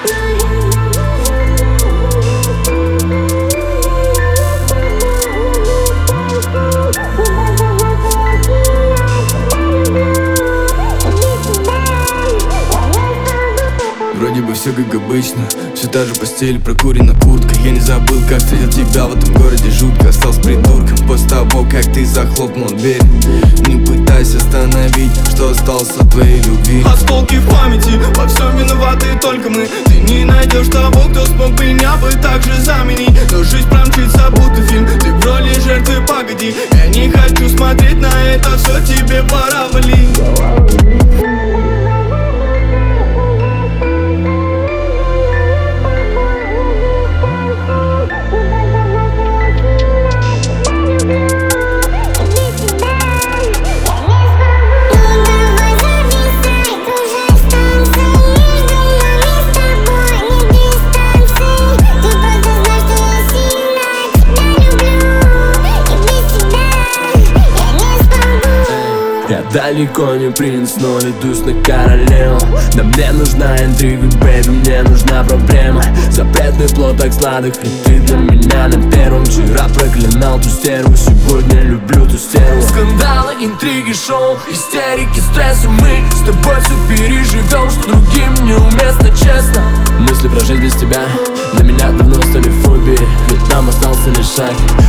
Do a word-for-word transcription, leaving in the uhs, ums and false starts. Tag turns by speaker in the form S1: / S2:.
S1: Вроде бы все как обычно, все та же постель, прокурена куртка. Я не забыл, как встретил тебя в этом городе жутко. Остался придурком после того, как ты захлопнул дверь. Не пытайся остановить, что осталось от твоей любви.
S2: Осколки в памяти, во всем виноваты только мы. Ты не найдешь того, кто смог меня бы так же заменить. Но жизнь промчится, будто фильм, ты в роли жертвы, погоди. Я не хочу смотреть на это все, тебе пора валить.
S3: Я далеко не принц, но ведусь на королеву. Да мне нужна интрига, бэйби, мне нужна проблема. Запретный плод так сладок, и ты для меня на первом. Вчера проклинал ту стерву, сегодня люблю ту стерву. Скандалы, интриги, шоу, истерики, стрессы. Мы с тобой все переживем, что другим неуместно, честно. Мысли про жизнь без тебя для меня давно стали фобией, ведь нам остался лишь шаг.